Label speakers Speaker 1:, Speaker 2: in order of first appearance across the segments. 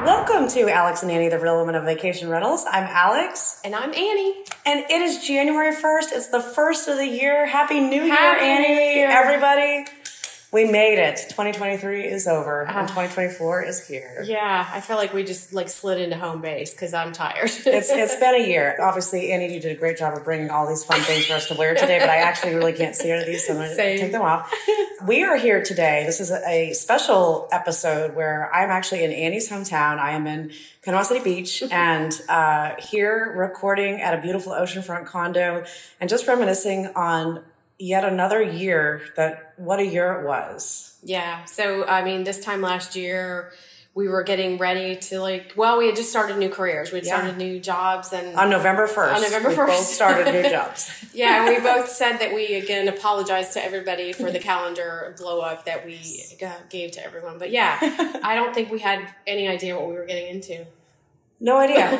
Speaker 1: Welcome to Alex and Annie, the Real Women of Vacation Rentals. I'm Alex.
Speaker 2: And I'm Annie.
Speaker 1: And it is January 1st. It's the first of the year. Happy New Year,
Speaker 2: Happy
Speaker 1: Annie.
Speaker 2: New Year.
Speaker 1: Everybody. We made it. 2023 is over and 2024 is here.
Speaker 2: Yeah, I feel like we just slid into home base because I'm tired.
Speaker 1: It's been a year. Obviously, Annie, you did a great job of bringing all these fun things for us to wear today, but I actually really can't see any of these, so I'm going to take them off. We are here today. This is a special episode where I'm actually in Annie's hometown. I am in Panama City Beach and here recording at a beautiful oceanfront condo and just reminiscing on yet another year what a year it was.
Speaker 2: Yeah. So, I mean, this time last year, we were getting ready to we had just started new careers. We'd started new jobs. And
Speaker 1: on November 1st. We both started new jobs.
Speaker 2: Yeah. And we both said that we, again, apologized to everybody for the calendar blow up that we gave to everyone. But yeah, I don't think we had any idea what we were getting into.
Speaker 1: No idea.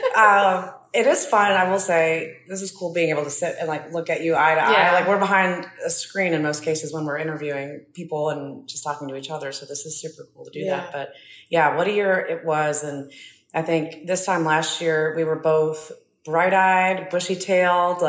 Speaker 1: It is fun. I will say this is cool being able to sit and look at you eye to eye. We're behind a screen in most cases when we're interviewing people and just talking to each other. So this is super cool to do that. But yeah, what a year it was. And I think this time last year we were both bright-eyed, bushy-tailed,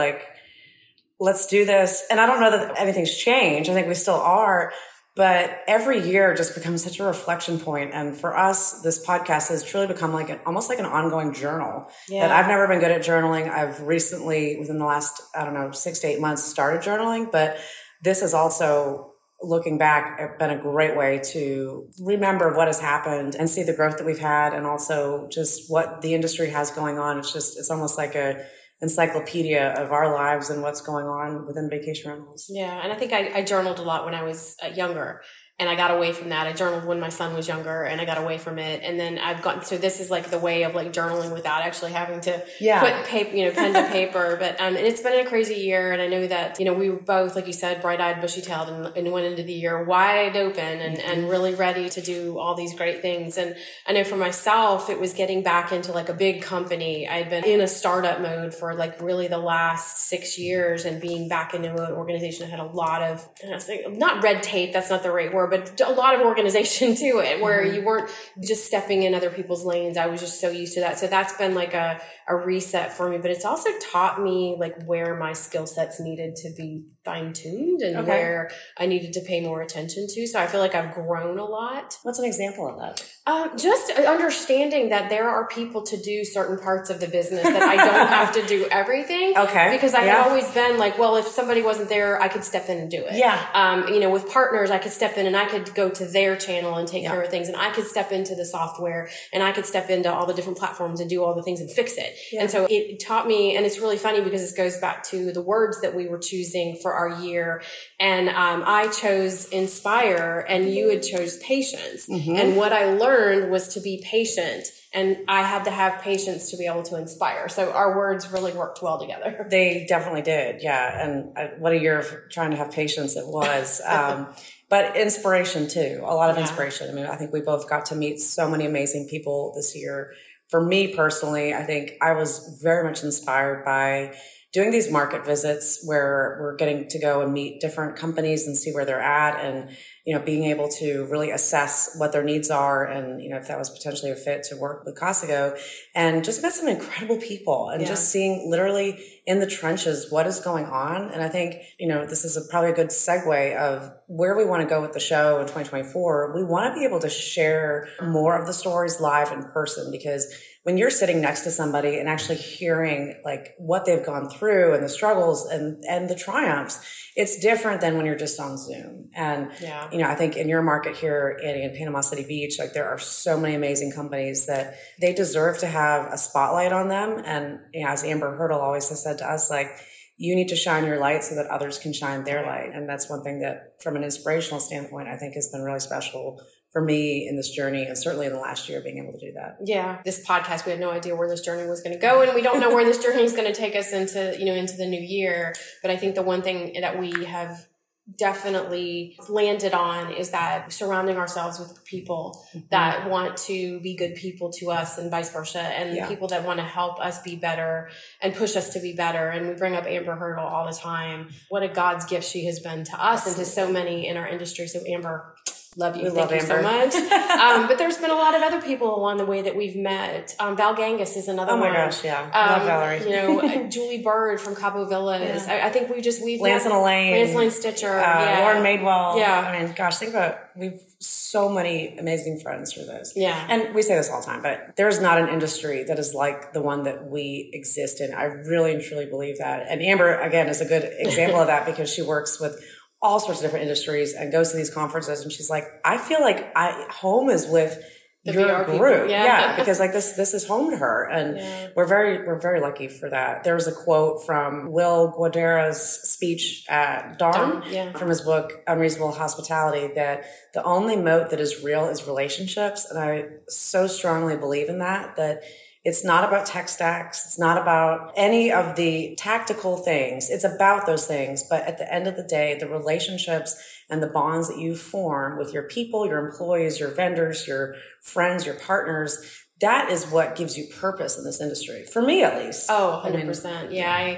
Speaker 1: let's do this. And I don't know that anything's changed. I think we still are. But every year just becomes such a reflection point. And for us, this podcast has truly become almost like an ongoing journal. Yeah. That I've never been good at journaling. I've recently, within the last, 6 to 8 months, started journaling. But this has also, looking back, been a great way to remember what has happened and see the growth that we've had and also just what the industry has going on. It's almost like a encyclopedia of our lives and what's going on within vacation rentals.
Speaker 2: Yeah, and I think I journaled a lot when I was younger, and I got away from that. I journaled when my son was younger, and I got away from it. And then I've gotten, so this is the way of journaling without actually having to put paper, pen to paper. But and it's been a crazy year, and I know that we were both, like you said, bright-eyed, bushy-tailed, and went into the year wide open and really ready to do all these great things. And I know for myself, it was getting back into a big company. I'd been in a startup mode for really the last 6 years, and being back into an organization that had a lot of, not red tape, that's not the right word, but a lot of organization to it, where you weren't just stepping in other people's lanes. I was just so used to that. So that's been a reset for me, but it's also taught me where my skill sets needed to be fine-tuned and where I needed to pay more attention to. So I feel like I've grown a lot.
Speaker 1: What's an example of that?
Speaker 2: Just understanding that there are people to do certain parts of the business, that I don't have to do everything.
Speaker 1: Okay.
Speaker 2: Because I had always been if somebody wasn't there, I could step in and do it.
Speaker 1: Yeah.
Speaker 2: With partners, I could step in and I could go to their channel and take care of things. And I could step into the software and I could step into all the different platforms and do all the things and fix it. Yeah. And so it taught me, and it's really funny because this goes back to the words that we were choosing for our year. And I chose inspire and you had chose patience. Mm-hmm. And what I learned was to be patient. And I had to have patience to be able to inspire. So our words really worked well together.
Speaker 1: They definitely did. Yeah. And what a year of trying to have patience it was. But inspiration too, a lot of inspiration. I mean, I think we both got to meet so many amazing people this year. For me personally, I think I was very much inspired by doing these market visits where we're getting to go and meet different companies and see where they're at, and being able to really assess what their needs are, and if that was potentially a fit to work with Casago, and just met some incredible people, and just seeing literally in the trenches what is going on. And I think this is probably a good segue of where we want to go with the show in 2024. We want to be able to share more of the stories live in person, because when you're sitting next to somebody and actually hearing what they've gone through and the struggles and the triumphs, it's different than when you're just on Zoom. And, I think in your market here in Panama City Beach, there are so many amazing companies that they deserve to have a spotlight on them. And as Amber Hurdle always has said to us, you need to shine your light so that others can shine their light. And that's one thing that from an inspirational standpoint, I think has been really special for me in this journey, and certainly in the last year, being able to do that.
Speaker 2: Yeah. This podcast, we had no idea where this journey was going to go, and we don't know where this journey is going to take us into the new year. But I think the one thing that we have definitely landed on is that surrounding ourselves with people that want to be good people to us, and vice versa, and people that want to help us be better and push us to be better. And we bring up Amber Hurdle all the time. What a God's gift she has been to us and to so many in our industry. So Amber, Love you. Thank you so much. But there's been a lot of other people along the way that we've met. Val Gangus is another one.
Speaker 1: Oh my gosh, yeah. Love Valerie.
Speaker 2: Julie Bird from Cabo Villas. Yeah. I think we've
Speaker 1: Lance and Elaine
Speaker 2: Stitcher.
Speaker 1: Lauren Madewell.
Speaker 2: Yeah.
Speaker 1: I mean, gosh, think about we've so many amazing friends through this.
Speaker 2: Yeah.
Speaker 1: And we say this all the time, but there's not an industry that is like the one that we exist in. I really and truly believe that. And Amber, again, is a good example of that because she works with all sorts of different industries and goes to these conferences, and she's like, I feel like home is with your group. Yeah. Because like this is home to her. And we're very lucky for that. There was a quote from Will Guidara's speech at Dawn from his book, Unreasonable Hospitality, that the only moat that is real is relationships. And I so strongly believe in that it's not about tech stacks. It's not about any of the tactical things. It's about those things. But at the end of the day, the relationships and the bonds that you form with your people, your employees, your vendors, your friends, your partners, that is what gives you purpose in this industry. For me, at least.
Speaker 2: Oh, 100%.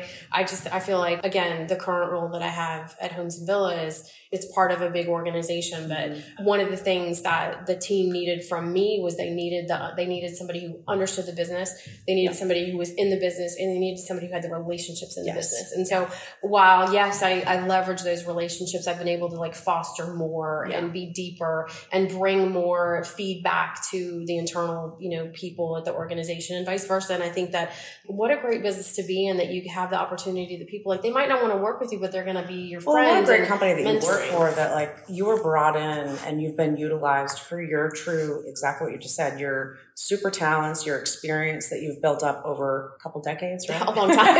Speaker 2: I feel like, again, the current role that I have at Homes and Villas, it's part of a big organization. But one of the things that the team needed from me was they needed somebody who understood the business. They needed somebody who was in the business, and they needed somebody who had the relationships in the business. And so while, yes, I leverage those relationships, I've been able to like foster more and be deeper and bring more feedback to the internal, people at the organization and vice versa. And I think that what a great business to be in, that you have the opportunity that people, like, they might not want to work with you, but they're going to be your friends.
Speaker 1: What a great company that you work for, that like you were brought in and you've been utilized for your true, exactly what you just said, your super talents, your experience that you've built up over a couple decades, right?
Speaker 2: A long time.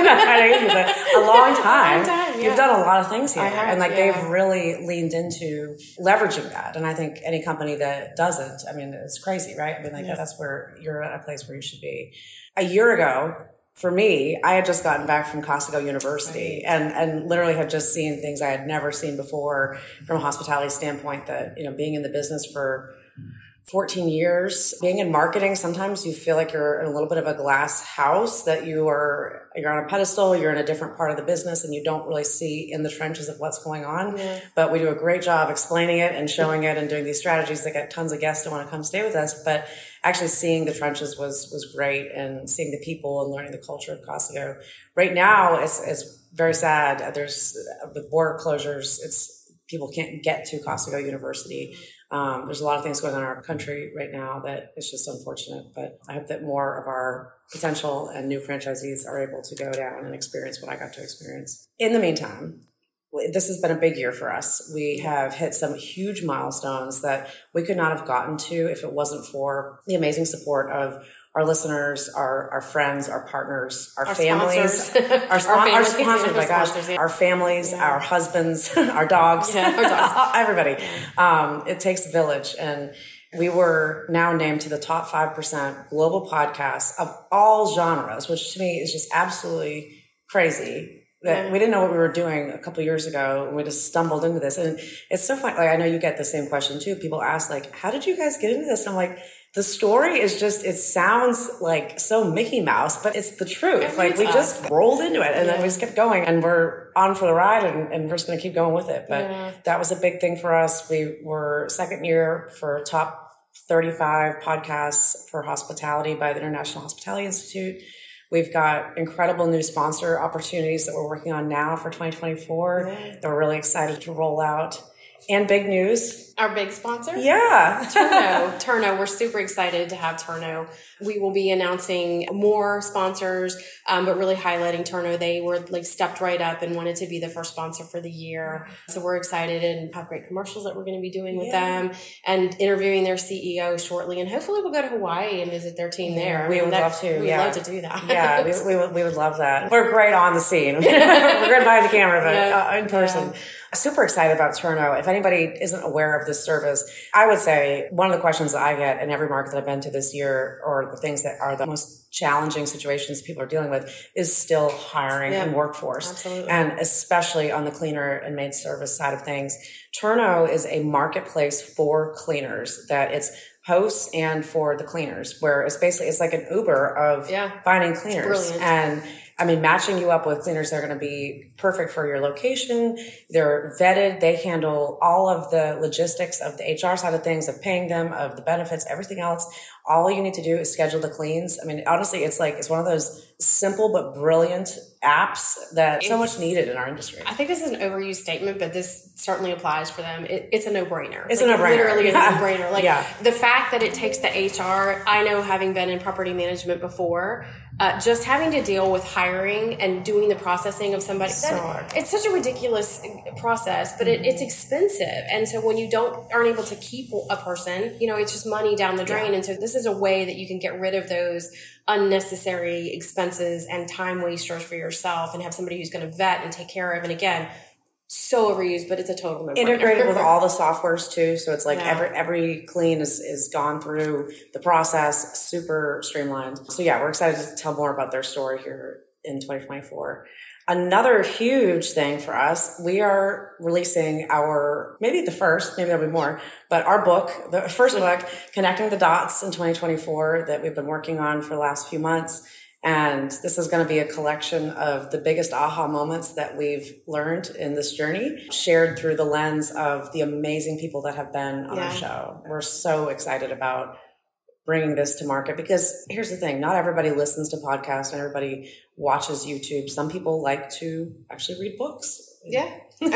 Speaker 1: A long time.
Speaker 2: Yeah.
Speaker 1: You've done a lot of things here. And like they've really leaned into leveraging that. And I think any company that doesn't, I mean, it's crazy, right? I mean, like that's where you're at a place where you should be. A year ago, for me, I had just gotten back from Costigo University and literally had just seen things I had never seen before from a hospitality standpoint, that, being in the business for 14 years, being in marketing, sometimes you feel like you're in a little bit of a glass house, that you're on a pedestal, you're in a different part of the business, and you don't really see in the trenches of what's going on. Yeah. But we do a great job explaining it and showing it and doing these strategies that get tons of guests to want to come stay with us. But actually seeing the trenches was great, and seeing the people and learning the culture of Costigo. Right now, it's very sad. With border closures, people can't get to Costigo University. There's a lot of things going on in our country right now that it's just unfortunate, but I hope that more of our potential and new franchisees are able to go down and experience what I got to experience. In the meantime, this has been a big year for us. We have hit some huge milestones that we could not have gotten to if it wasn't for the amazing support of our listeners, our friends, our partners, our families, our sponsors, my gosh, our families, our husbands, our dogs, everybody. It takes a village. And we were now named to the top 5% global podcasts of all genres, which to me is just absolutely crazy. That we didn't know what we were doing a couple of years ago, and we just stumbled into this. And it's so fun. Like, I know you get the same question too. People ask, like, how did you guys get into this? And I'm like, the story is just, it sounds like so Mickey Mouse, but it's the truth. Like, we just rolled into it, and then we just kept going, and we're on for the ride, and we're just going to keep going with it. But that was a big thing for us. We were second year for top 35 podcasts for hospitality by the International Hospitality Institute. We've got incredible new sponsor opportunities that we're working on now for 2024 that we're really excited to roll out. And big news.
Speaker 2: Our big sponsor?
Speaker 1: Yeah.
Speaker 2: Turno. We're super excited to have Turno. We will be announcing more sponsors, but really highlighting Turno. They were stepped right up and wanted to be the first sponsor for the year. So we're excited and have great commercials that we're going to be doing with them, and interviewing their CEO shortly. And hopefully we'll go to Hawaii and visit their team there.
Speaker 1: We would love to.
Speaker 2: We'd love to do that.
Speaker 1: Yeah, we would love that. We're great on the scene. We're good behind the camera, but in person. Yeah. Super excited about Turno. If anybody isn't aware of this service, I would say one of the questions that I get in every market that I've been to this year, or the things that are the most challenging situations people are dealing with, is still hiring and workforce.
Speaker 2: Absolutely.
Speaker 1: And especially on the cleaner and maid service side of things. Turno is a marketplace for cleaners, that it's hosts and for the cleaners, where it's like an Uber of finding cleaners. And matching you up with cleaners that are going to be perfect for your location. They're vetted. They handle all of the logistics of the HR side of things, of paying them, of the benefits, everything else. All you need to do is schedule the cleans. Honestly, it's one of those simple but brilliant apps that's so much needed in our industry.
Speaker 2: I think this is an overused statement, but this certainly applies for them. It's a no-brainer.
Speaker 1: It's a no-brainer.
Speaker 2: It literally is a no-brainer. The fact that it takes the HR, I know having been in property management before, just having to deal with hiring and doing the processing of somebody. It's such a ridiculous process, but it's expensive. And so when you aren't able to keep a person, it's just money down the drain. And so this is a way that you can get rid of those unnecessary expenses and time wasters for yourself and have somebody who's going to vet and take care of. And again, so overused, but it's a total no-brainer.
Speaker 1: Integrated with all the softwares too. So it's every clean is gone through the process, super streamlined. So we're excited to tell more about their story here in 2024. Another huge thing for us, we are releasing maybe there'll be more, but our book, the first book, Connecting the Dots in 2024 that we've been working on for the last few months. And this is going to be a collection of the biggest aha moments that we've learned in this journey, shared through the lens of the amazing people that have been on our show. We're so excited about bringing this to market because here's the thing, not everybody listens to podcasts and everybody watches YouTube. Some people like to actually read books.
Speaker 2: Yeah.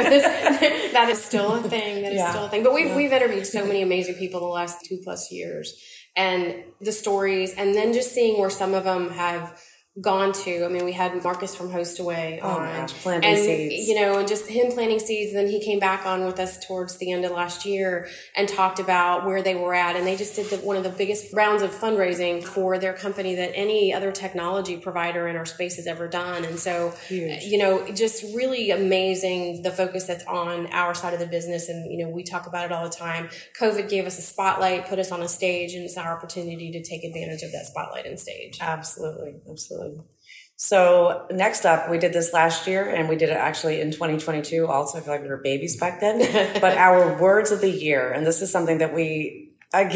Speaker 2: That is still a thing. But we've interviewed so many amazing people the last 2+ years, and the stories, and then just seeing where some of them have gone to. We had Marcus from Host Away on,
Speaker 1: planting seeds.
Speaker 2: And just him planting seeds. And then he came back on with us towards the end of last year and talked about where they were at. And they just did one of the biggest rounds of fundraising for their company that any other technology provider in our space has ever done. And so, just really amazing the focus that's on our side of the business. And, we talk about it all the time. COVID gave us a spotlight, put us on a stage, and it's our opportunity to take advantage of that spotlight and stage.
Speaker 1: Absolutely. So next up, we did this last year, and we did it actually in 2022 also. I feel like we were babies back then. But our words of the year, and this is something that we got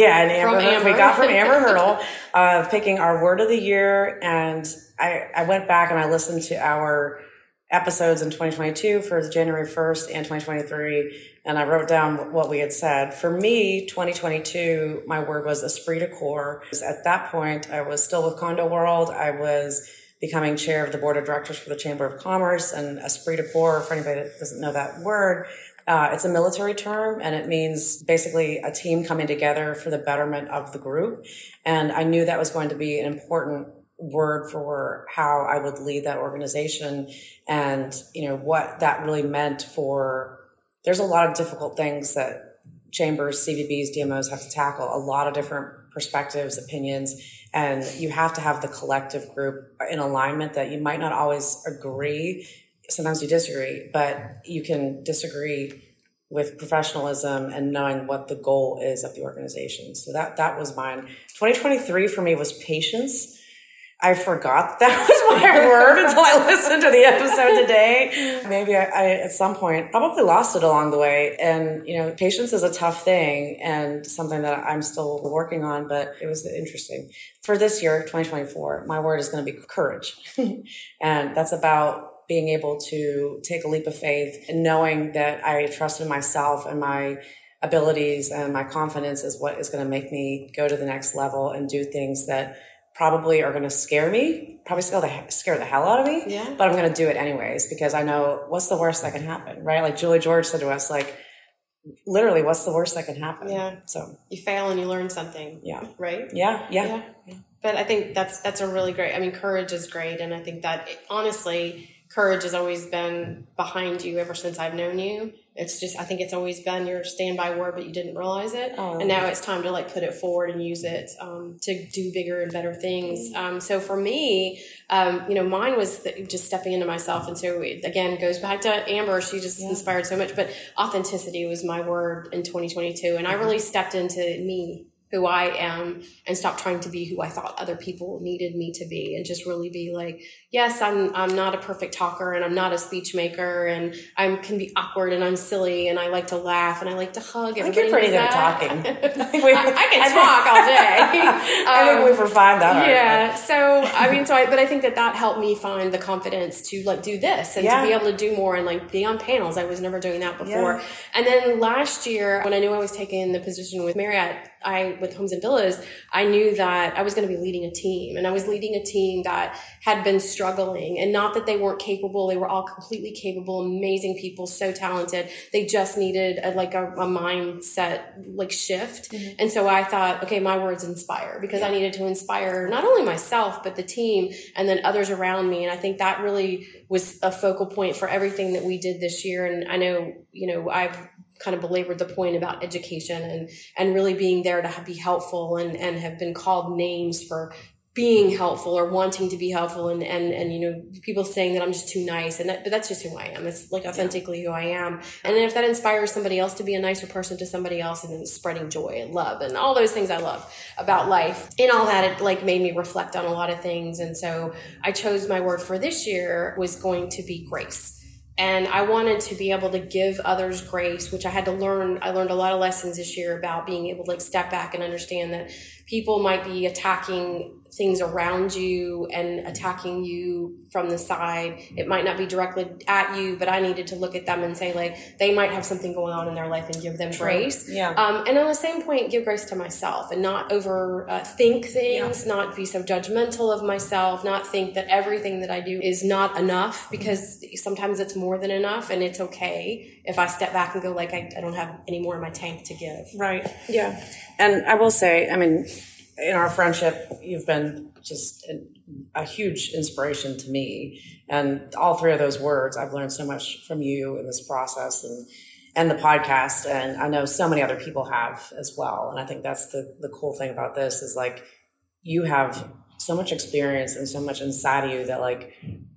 Speaker 1: from Amber Hurdle, of picking our word of the year. And I went back and I listened to our episodes in 2022 for January 1st and 2023, and I wrote down what we had said. For me, 2022, my word was esprit de corps. At that point, I was still with Condo World. I was becoming chair of the board of directors for the Chamber of Commerce, and esprit de corps, for anybody that doesn't know that word, it's a military term, and it means basically a team coming together for the betterment of the group. And I knew that was going to be an important word for how I would lead that organization, and what that really meant for. There's a lot of difficult things that chambers, CVBs, DMOs have to tackle, a lot of different perspectives, opinions, and you have to have the collective group in alignment that you might not always agree. Sometimes you disagree, but you can disagree with professionalism and knowing what the goal is of the organization. So that was mine. 2023 for me was patience. I forgot that was my word until I listened to the episode today. Maybe I at some point probably lost it along the way. And, patience is a tough thing and something that I'm still working on, but it was interesting. For this year, 2024, my word is going to be courage. And that's about being able to take a leap of faith and knowing that I trust in myself and my abilities, and my confidence is what is going to make me go to the next level and do things that probably are going to scare me, probably scare the hell out of me, but I'm going to do it anyways because I know what's the worst that can happen, right? Like Julie George said to us, literally, what's the worst that can happen?
Speaker 2: Yeah.
Speaker 1: So
Speaker 2: you fail and you learn something.
Speaker 1: Yeah.
Speaker 2: Right?
Speaker 1: Yeah.
Speaker 2: But I think that's a really great, courage is great. And I think that honestly, courage has always been behind you ever since I've known you. It's just, I think it's always been your standby word, but you didn't realize it. And now it's time to put it forward and use it to do bigger and better things. So for me, mine was just stepping into myself. And so it, again, goes back to Amber. She just inspired so much, but authenticity was my word in 2022. And I really stepped into me. who I am and stop trying to be who I thought other people needed me to be, and just really be like, yes, I'm not a perfect talker, and I'm not a speech maker, and I can be awkward, and I'm silly, and I like to laugh, and I like to hug.
Speaker 1: I think you're pretty good at talking.
Speaker 2: I can talk all day.
Speaker 1: I think we've refined that.
Speaker 2: Yeah. But I think that helped me find the confidence to like do this and to be able to do more and like be on panels. I was never doing that before. Yeah. And then last year, when I knew I was taking the position with Marriott, with Homes and Villas, I knew that I was going to be leading a team, and I was leading a team that had been struggling, and not that they weren't capable. They were all completely capable, amazing people, so talented. They just needed a mindset like shift. Mm-hmm. And so I thought, okay, my words inspire, because I needed to inspire not only myself, but the team and then others around me. And I think that really was a focal point for everything that we did this year. And I know, I've kind of belabored the point about education and really being there to be helpful and have been called names for being helpful or wanting to be helpful and people saying that I'm just too nice, but that's just who I am. It's like authentically who I am. And if that inspires somebody else to be a nicer person to somebody else, and then spreading joy and love and all those things I love about life, and all that, it like made me reflect on a lot of things. And so I chose my word for this year was going to be grace. And I wanted to be able to give others grace, which I had to learn. I learned a lot of lessons this year about being able to like step back and understand that people might be attacking things around you and attacking you from the side. It might not be directly at you, but I needed to look at them and say, like, they might have something going on in their life and give them grace.
Speaker 1: Yeah.
Speaker 2: And on the same point, give grace to myself and not think things, not be so judgmental of myself, not think that everything that I do is not enough, because sometimes it's more than enough, and it's okay if I step back and go, like, I don't have any more in my tank to give.
Speaker 1: Right. Yeah. And I will say, I mean, in our friendship, you've been just a huge inspiration to me. And all three of those words, I've learned so much from you in this process and the podcast. And I know so many other people have as well. And I think that's the cool thing about this is like, you have so much experience and so much inside of you that like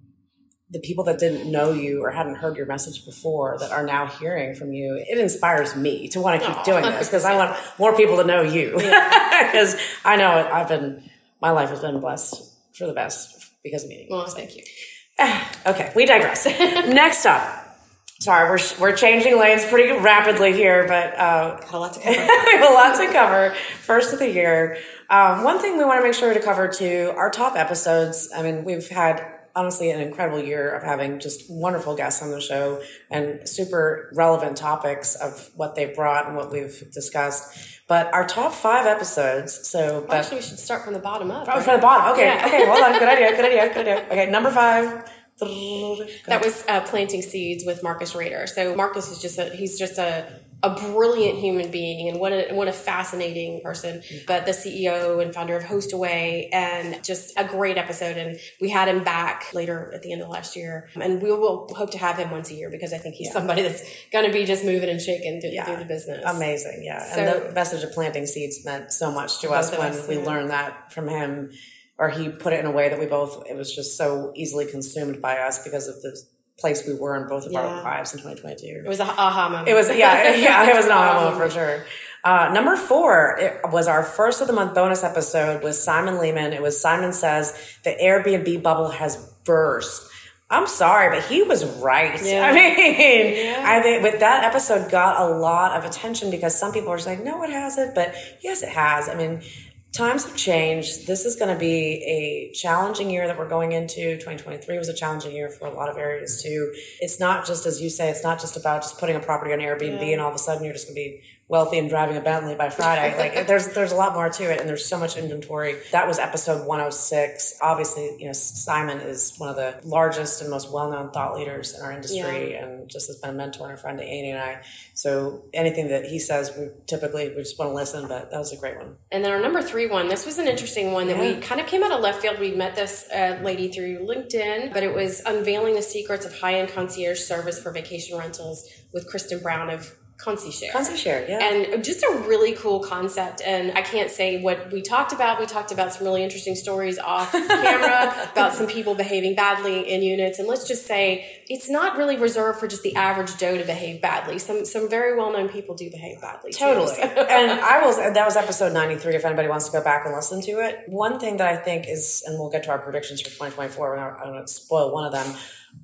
Speaker 1: the people that didn't know you or hadn't heard your message before that are now hearing from you, it inspires me to want to keep doing this, because I want more people to know you. Because I know my life has been blessed for the best because of me.
Speaker 2: Well, thank you.
Speaker 1: Okay, we digress. Next up, sorry, we're changing lanes pretty rapidly here, but
Speaker 2: got a lot to cover.
Speaker 1: we have a lot to cover. First of the year. One thing we want to make sure to cover too, our top episodes. I mean, we've had honestly an incredible year of having just wonderful guests on the show and super relevant topics of what they brought and what we've discussed. But our top 5 episodes,
Speaker 2: actually we should start from the bottom up.
Speaker 1: Right? From the bottom. Okay. Yeah. Okay, hold on. Good idea. Okay, number 5.
Speaker 2: That was Planting Seeds with Marcus Rader. So Marcus is he's just a brilliant human being, and what a fascinating person, but the CEO and founder of HostAway, and just a great episode. And we had him back later at the end of last year, and we will hope to have him once a year, because I think he's somebody that's going to be just moving and shaking through the business.
Speaker 1: Amazing. Yeah. So, and the message of Planting Seeds meant so much to us when we learned that from him, or he put it in a way that it was just so easily consumed by us because of the place we were in both of our lives in 2022.
Speaker 2: It was an aha moment.
Speaker 1: It was, it was an aha moment for sure. Number 4, it was our first of the month bonus episode with Simon Lehman. It was Simon Says the Airbnb bubble has burst. I'm sorry, but he was right. Yeah. I mean, I think that episode got a lot of attention because some people are just like, no, it hasn't. But yes, it has. I mean, times have changed. This is going to be a challenging year that we're going into. 2023 was a challenging year for a lot of areas too. It's not just, as you say, it's not just about just putting a property on Airbnb and all of a sudden you're just going to be wealthy and driving a Bentley by Friday. Like there's a lot more to it, and there's so much inventory. That was episode 106. Obviously, Simon is one of the largest and most well-known thought leaders in our industry, and just has been a mentor and a friend to Annie and I. So anything that he says, we just want to listen, but that was a great one.
Speaker 2: And then our number 3 one, this was an interesting one that we kind of came out of left field. We met this lady through LinkedIn, but it was unveiling the secrets of high-end concierge service for vacation rentals with Kristen Brown of Concierge,
Speaker 1: yeah.
Speaker 2: And just a really cool concept. And I can't say what we talked about. We talked about some really interesting stories off camera about some people behaving badly in units. And let's just say it's not really reserved for just the average Joe to behave badly. Some very well-known people do behave badly.
Speaker 1: Totally. And that was episode 93, if anybody wants to go back and listen to it. One thing that I think is, and we'll get to our predictions for 2024, and I don't want to spoil one of them,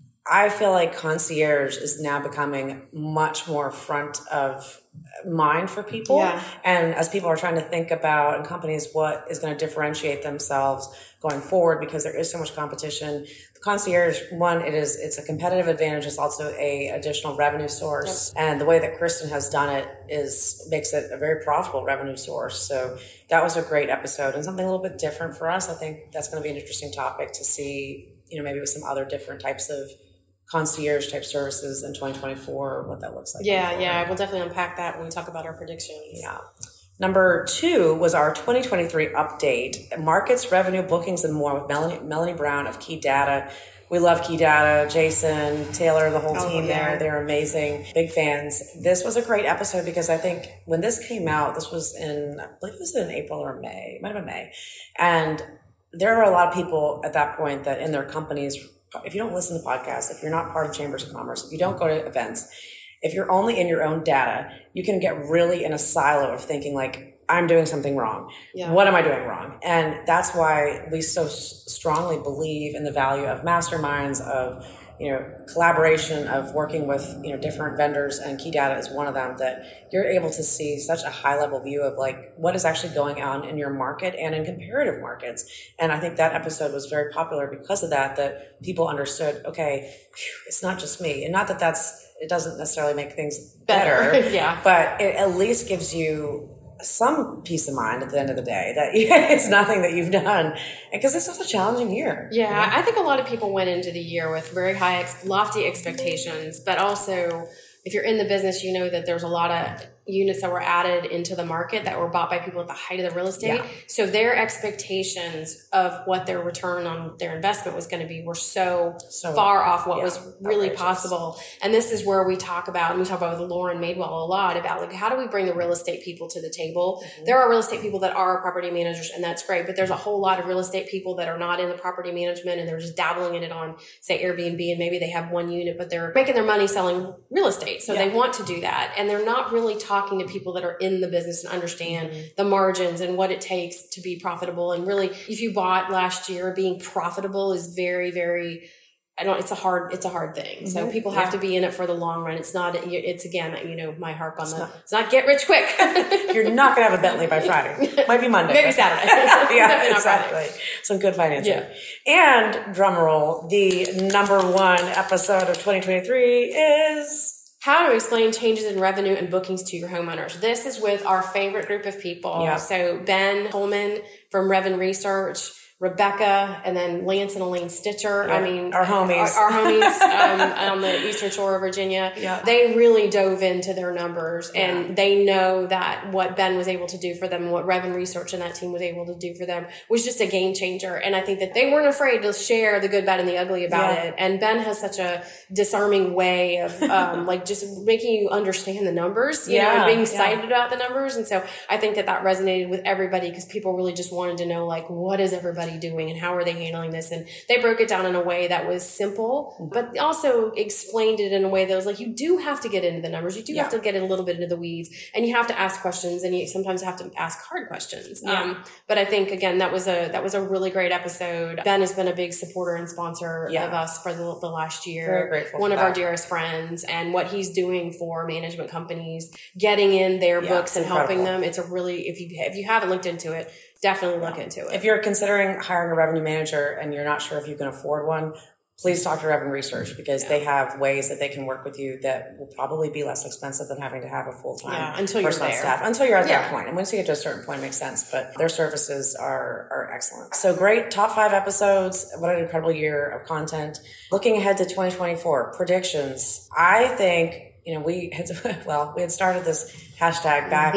Speaker 1: I feel like concierge is now becoming much more front of mind for people.
Speaker 2: Yeah.
Speaker 1: And as people are trying to think about, and companies, what is going to differentiate themselves going forward, because there is so much competition. The concierge, one, it's a competitive advantage. It's also a additional revenue source. Yep. And the way that Kristen has done it makes it a very profitable revenue source. So that was a great episode and something a little bit different for us. I think that's going to be an interesting topic to see, maybe with some other different types of concierge type services in 2024, what that looks like.
Speaker 2: Yeah. We'll definitely unpack that when we talk about our predictions.
Speaker 1: Yeah. Number 2 was our 2023 update, markets, revenue, bookings, and more with Melanie Brown of Key Data. We love Key Data, Jason, Taylor, the whole team there. They're amazing. Big fans. This was a great episode because I think when this came out, this was I believe it was in April or May. It might have been May. And there are a lot of people at that point that in their companies, if you don't listen to podcasts, if you're not part of Chambers of Commerce, if you don't go to events, if you're only in your own data, you can get really in a silo of thinking like, I'm doing something wrong. Yeah. What am I doing wrong? And that's why we so strongly believe in the value of masterminds, of collaboration, of working with different vendors, and Key Data is one of them, that you're able to see such a high level view of like what is actually going on in your market and in comparative markets. And I think that episode was very popular because of that people understood, okay, it's not just me. And not that it doesn't necessarily make things better.
Speaker 2: Yeah.
Speaker 1: But it at least gives you some peace of mind at the end of the day that it's nothing that you've done, because this was a challenging year.
Speaker 2: Yeah, I think a lot of people went into the year with very high, lofty expectations, but also if you're in the business, you know that there's a lot of units that were added into the market that were bought by people at the height of the real estate. Yeah. So their expectations of what their return on their investment was going to be were so far off what was really possible. And this is where we talk about with Lauren Madewell a lot about like, how do we bring the real estate people to the table? Mm-hmm. There are real estate people that are property managers, and that's great, but there's a whole lot of real estate people that are not in the property management, and they're just dabbling in it on, say, Airbnb, and maybe they have one unit, but they're making their money selling real estate. So they want to do that. And they're not really talking to people that are in the business and understand the margins and what it takes to be profitable. And really, if you bought last year, being profitable is very, very, it's a hard thing. Mm-hmm. So people have to be in it for the long run. It's again, my harp on it's not get rich quick.
Speaker 1: You're not going to have a Bentley by Friday. Might be Monday.
Speaker 2: Maybe Saturday.
Speaker 1: Yeah, exactly. Some good financing. Yeah. And drum roll, the number 1 episode of 2023 is
Speaker 2: how to explain changes in revenue and bookings to your homeowners. This is with our favorite group of people. Yeah. So Ben Holman from Reven Research, Rebecca, and then Lance and Elaine Stitcher.
Speaker 1: Yeah. I mean, our homies.
Speaker 2: Our homies on the Eastern Shore of Virginia.
Speaker 1: Yeah.
Speaker 2: They really dove into their numbers, and they know that what Ben was able to do for them and what Reven Research and that team was able to do for them was just a game changer. And I think that they weren't afraid to share the good, bad, and the ugly about it. And Ben has such a disarming way of like just making you understand the numbers, you know, and being excited about the numbers. And so I think that resonated with everybody because people really just wanted to know, like, what is everybody doing and how are they handling this? And they broke it down in a way that was simple, but also explained it in a way that was like, you do have to get into the numbers. You do have to get a little bit into the weeds, and you have to ask questions, and you sometimes have to ask hard questions. But I think, again, that was a really great episode. Ben has been a big supporter and sponsor of us for the last year.
Speaker 1: Very grateful.
Speaker 2: One of our dearest friends, and what he's doing for management companies, getting in their books and helping them. It's a really, if you haven't looked into it, definitely look into it.
Speaker 1: If you're considering hiring a revenue manager and you're not sure if you can afford one, please talk to Reven Research, because they have ways that they can work with you that will probably be less expensive than having to have a full-time person on staff. Until you're at that point. And once you get to a certain point, it makes sense. But their services are excellent. So great. Top 5 episodes. What an incredible year of content. Looking ahead to 2024, predictions. I think, we had started this hashtag back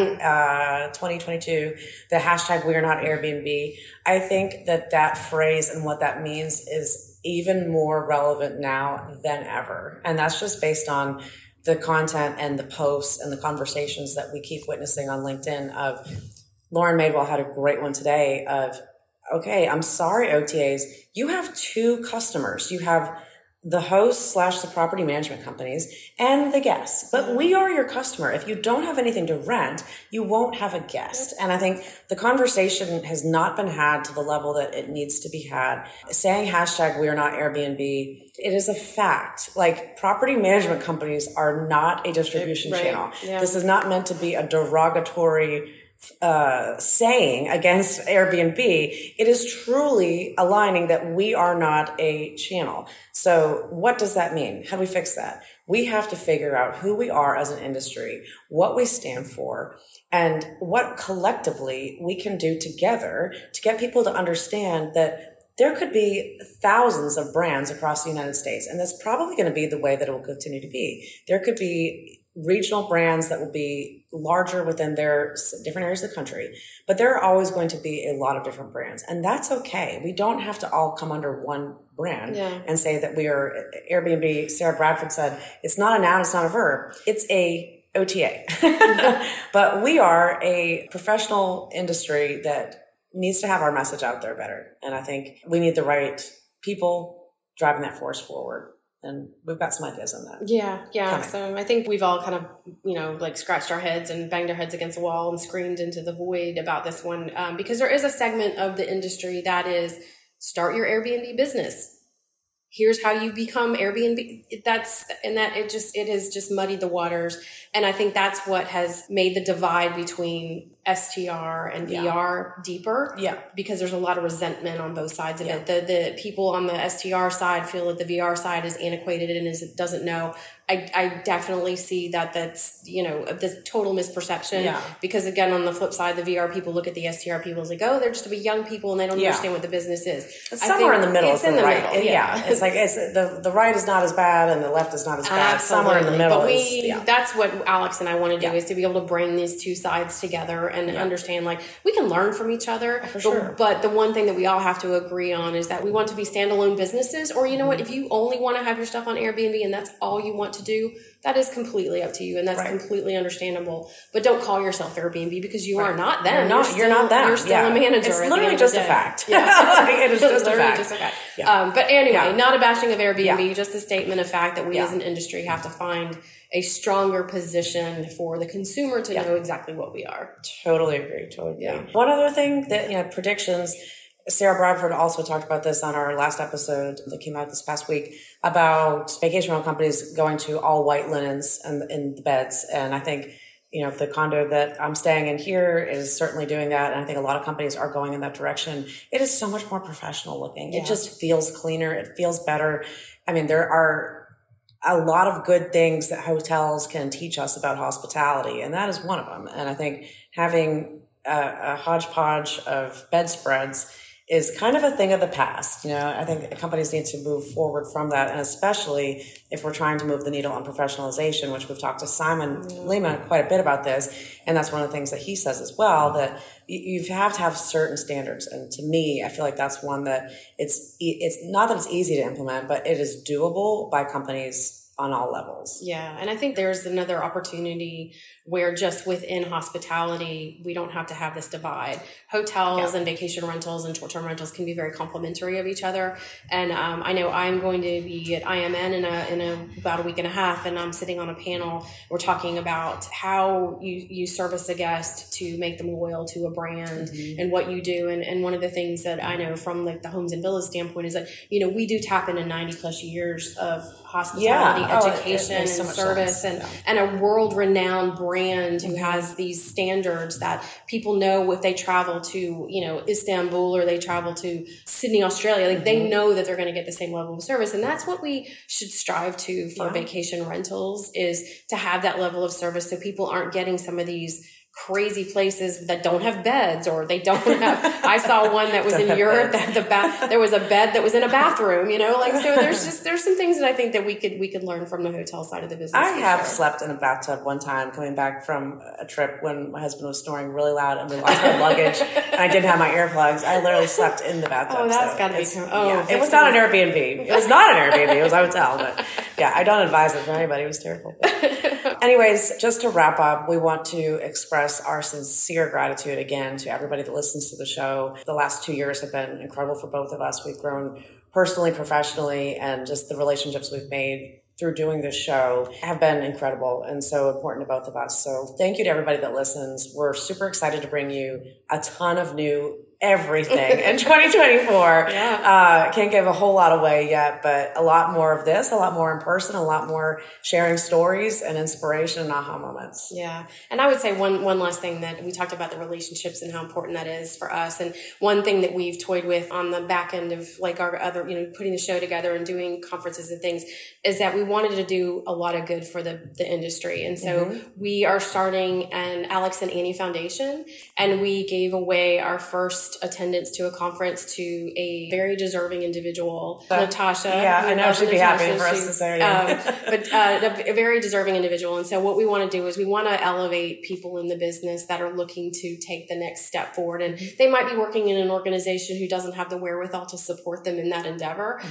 Speaker 1: 2022, the hashtag We Are Not Airbnb. I think that phrase and what that means is even more relevant now than ever. And that's just based on the content and the posts and the conversations that we keep witnessing on LinkedIn of Lauren Madewell had a great one today of, okay, I'm sorry, OTAs, you have two customers. You have the hosts / the property management companies and the guests, but we are your customer. If you don't have anything to rent, you won't have a guest. And I think the conversation has not been had to the level that it needs to be had. Saying hashtag we are not Airbnb, it is a fact. Like, property management companies are not a distribution channel. Yeah. This is not meant to be a derogatory saying against Airbnb. It is truly aligning that we are not a channel. So what does that mean? How do we fix that? We have to figure out who we are as an industry, what we stand for, and what collectively we can do together to get people to understand that there could be thousands of brands across the United States, and that's probably going to be the way that it will continue to be. There could be regional brands that will be larger within their different areas of the country, but there are always going to be a lot of different brands, and that's okay. We don't have to all come under one brand and say that we are Airbnb. Sarah Bradford said, it's not a noun, it's not a verb. It's a OTA. But we are a professional industry that needs to have our message out there better. And I think we need the right people driving that force forward. And we've got some ideas on that.
Speaker 2: Yeah. Coming. So I think we've all kind of, like scratched our heads and banged our heads against the wall and screamed into the void about this one. Because there is a segment of the industry that is start your Airbnb business. Here's how you become Airbnb. It has just muddied the waters. And I think that's what has made the divide between STR and VR deeper. Yeah. Because there's a lot of resentment on both sides of it. The people on the STR side feel that the VR side is antiquated and doesn't know. I definitely see that's, this total misperception. Yeah. Because again, on the flip side, the VR people look at the STR people as like, oh, they're just young people and they don't understand what the business is.
Speaker 1: It's somewhere in the middle. It's in the right. Middle. Yeah. It's like the right is not as bad and the left is not as bad.
Speaker 2: Absolutely.
Speaker 1: Somewhere in the middle.
Speaker 2: But that's what Alex and I want to do is to be able to bring these two sides together and understand, like, we can learn from each other. For sure. But the one thing that we all have to agree on is that we want to be standalone businesses, or you know what, if you only want to have your stuff on Airbnb and that's all you want to do, that is completely up to you, and that's completely understandable. But don't call yourself Airbnb because you are not them. You're not them. You're still a manager.
Speaker 1: It's literally just a fact. Yeah. It is just a fact.
Speaker 2: Yeah. But anyway, not a bashing of Airbnb, just a statement of fact that we as an industry have to find a stronger position for the consumer to know exactly what we are.
Speaker 1: Totally agree. One other thing that, predictions. Sarah Bradford also talked about this on our last episode that came out this past week about vacation rental companies going to all white linens in the beds. And I think, the condo that I'm staying in here is certainly doing that. And I think a lot of companies are going in that direction. It is so much more professional looking. It just feels cleaner. It feels better. I mean, there are a lot of good things that hotels can teach us about hospitality, and that is one of them. And I think having a hodgepodge of bedspreads is kind of a thing of the past. I think companies need to move forward from that, and especially if we're trying to move the needle on professionalization, which we've talked to Simon Lima quite a bit about this, and that's one of the things that he says as well, that you have to have certain standards. And to me, I feel like that's one that it's not that it's easy to implement, but it is doable by companies on all levels.
Speaker 2: Yeah. And I think there's another opportunity where just within hospitality, we don't have to have this divide. Hotels and vacation rentals and short-term rentals can be very complementary of each other. And I know I'm going to be at IMN in about a week and a half, and I'm sitting on a panel. We're talking about how you service a guest to make them loyal to a brand and what you do. And one of the things that I know from like the Homes and Villas standpoint is that, we do tap into 90 plus years of hospitality, education, and service, and a world-renowned brand who has these standards that people know if they travel to, Istanbul or they travel to Sydney, Australia, like they know that they're going to get the same level of service. And that's what we should strive to for vacation rentals, is to have that level of service so people aren't getting some of these crazy places that don't have beds, or they don't have. I saw one that was in Europe that there was a bed that was in a bathroom. So there's some things that I think that we could learn from the hotel side of the business.
Speaker 1: I have slept in a bathtub one time coming back from a trip when my husband was snoring really loud and we lost our luggage and I didn't have my earplugs. I literally slept in the bathtub.
Speaker 2: Oh, that's got to be.
Speaker 1: It was not an Airbnb. It was not an Airbnb. It was a hotel, but Yeah, I don't advise it for anybody. It was terrible. Anyways, just to wrap up, we want to express our sincere gratitude again to everybody that listens to the show. The last 2 years have been incredible for both of us. We've grown personally, professionally, and just the relationships we've made through doing this show have been incredible and so important to both of us. So thank you to everybody that listens. We're super excited to bring you a ton of new everything in 2024. Can't give a whole lot away yet, but a lot more of this, a lot more in person, a lot more sharing stories and inspiration and aha moments.
Speaker 2: Yeah. And I would say one last thing, that we talked about the relationships and how important that is for us. And one thing that we've toyed with on the back end of like our other, putting the show together and doing conferences and things, is that we wanted to do a lot of good for the industry. And so we are starting an Alex and Annie Foundation, and we gave away our first attendance to a conference to a very deserving individual, Natasha.
Speaker 1: Yeah, I know she'd be happy for us to say
Speaker 2: a very deserving individual. And so what we want to do is we want to elevate people in the business that are looking to take the next step forward. And they might be working in an organization who doesn't have the wherewithal to support them in that endeavor.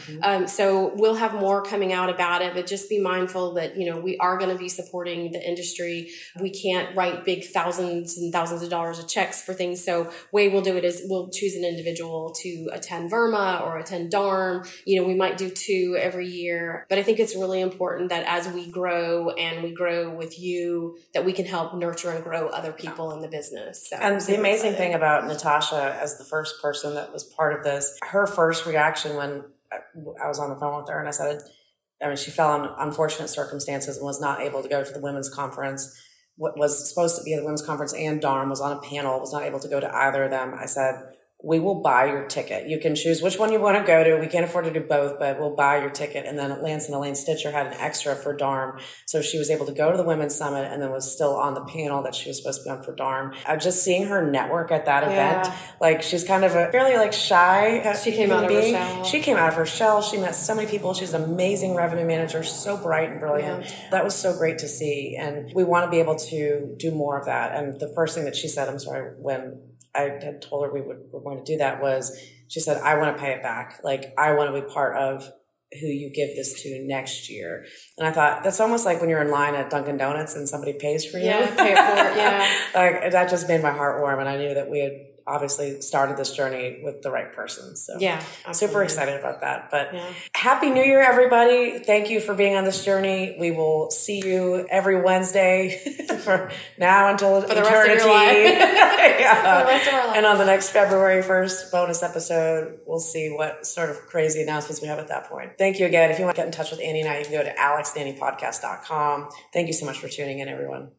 Speaker 2: So we'll have more coming out about it, but just be mindful that, we are going to be supporting the industry. We can't write big thousands and thousands of dollars of checks for things. So way we'll do it is we'll choose an individual to attend VRMA or attend DARM. We might do 2 every year, but I think it's really important that as we grow and we grow with you, that we can help nurture and grow other people in the business. So,
Speaker 1: and the amazing thing about Natasha as the first person that was part of this, her first reaction when I was on the phone with her and I said, she fell on unfortunate circumstances and was not able to go to the women's conference. What was supposed to be at the women's conference and DARM, was on a panel, was not able to go to either of them. I said, we will buy your ticket. You can choose which one you want to go to. We can't afford to do both, but we'll buy your ticket. And then Lance and Elaine Stitcher had an extra for DARM. So she was able to go to the Women's Summit and then was still on the panel that she was supposed to be on for DARM. Just seeing her network at that event, like she's kind of a fairly shy.
Speaker 2: She came out of her shell.
Speaker 1: She came out of her shell. She met so many people. She's an amazing revenue manager, so bright and brilliant. Yeah. That was so great to see. And we want to be able to do more of that. And the first thing that she said, when I had told her we were going to do that, was she said, I want to pay it back. Like, I want to be part of who you give this to next year. And I thought, that's almost like when you're in line at Dunkin' Donuts and somebody pays for you.
Speaker 2: Yeah, pay it for it, yeah.
Speaker 1: Like, that just made my heart warm. And I knew that we had obviously started this journey with the right person. So super excited about that. But Happy New Year, everybody. Thank you for being on this journey. We will see you every Wednesday for now until
Speaker 2: for
Speaker 1: eternity.
Speaker 2: The rest of your life.
Speaker 1: For the rest of our life. And on the next February 1st bonus episode, we'll see what sort of crazy announcements we have at that point. Thank you again. If you want to get in touch with Annie and I, you can go to alexandanniepodcast.com. Thank you so much for tuning in, everyone.